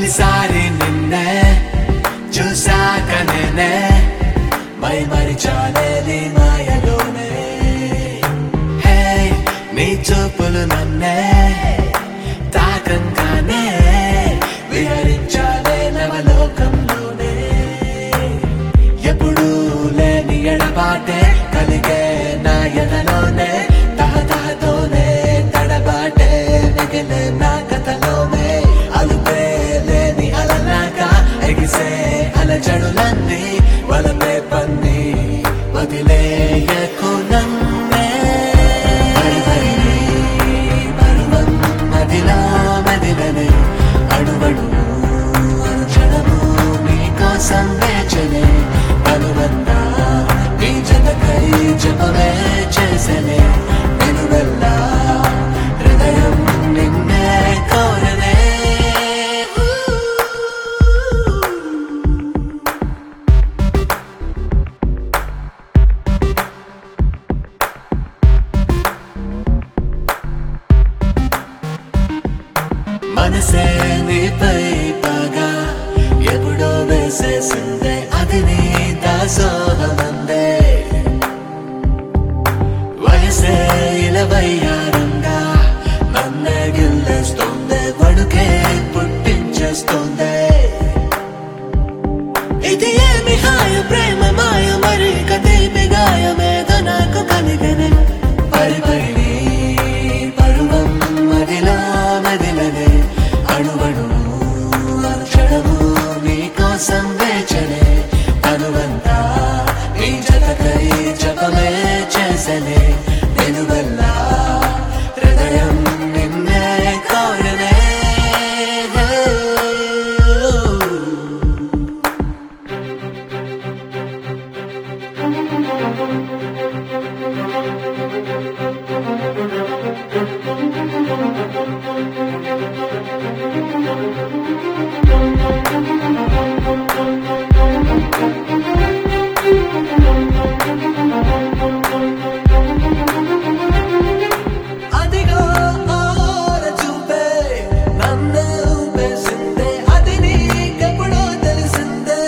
తొలిసారి నిన్నే చూసాక నేనే మై మరిచానే నీ మాయలోనే. హే నీ చూపులు నన్నే తాకంగానే విహరించాలే నవలోకంలోనే. ఎప్పుడూ లేని ఎడబాటే కలిగే నా ఎదలోనే, తహతహతోనే తడబాటే మిగిలే నా కథలోనే. అలుపే లేని అలలాగా ఎగిసే అలజడులన్నీ వలపే పన్ని వదిలేయకు నన్నే. పరువం మదిలో మదిలనే అడువడు అనుక్షణము నీ కోసం వేచనే. అనువంతా నీ జతకై జపమే చేసనే. వెనువెల్లా హృదయం నిన్నే కోరనే. మనసే నీపై పగా ఎప్పుడో వేసేసిందే, అది నీ దాసోహమందే. వయసే ఇలవయ్యారంగా నన్నే గిల్లేస్తోందే, వణుకే పుట్టించేస్తోందే. ఇది ఏమి హాయ ప్రేమ మాయ మరి కదీపి గాయమేదో నాకు కలిగనే. పరిపరి పరువం మదిలో మదిలనే అణువణు అనుక్షణము నీ కోసం వేచనే. అనువంతా నీ జతకై జపమే చేసనే. వెనువెల్లా హృదయం నిన్నే కోరనే. అదిగో ఆర చూపే నన్ను ఊపేసిందే, అది నీకెప్పుడో తెలిసిందే.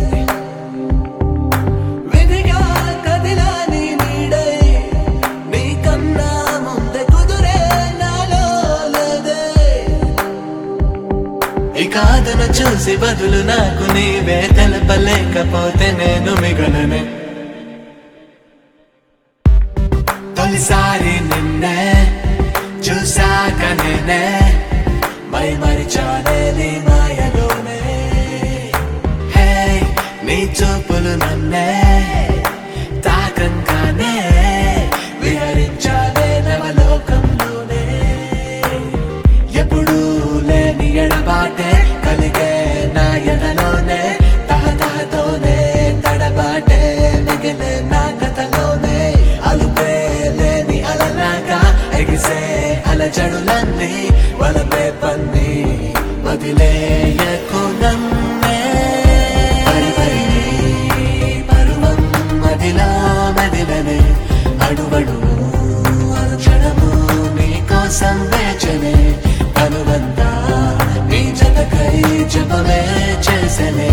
విధిగా కదిలా నీ నీడై నీకన్నా ముందే కుదురే నాలో లేదే. ఇక అదను చూసి బదులు నాకు నీవే తెలపలేకపోతే నేను మిగలనే. తొలిసారి నిన్నే చూసాక నేనే మై మరిచానే నీ మాయలోనే. హే నీ చూపులు నన్నే తాకంగానే విహరించాలే నవలోకంలోనే. ఎప్పుడూ లేని ఎడబాటే కలిగే నా ఎదలోనే, తహతహతోనే తడబాటే మిగిలే నా కథలోనే. అలుపే లేని అలలాగా ఎగిసే అలజడులన్నీ వలపే పన్ని వదిలేయకు నన్నే. పరువం మదిలో మదిలనే అడువడు అనుక్షణము నీ కోసం వేచనే. అనువంతా నీ జతకై జపమే చేసనే.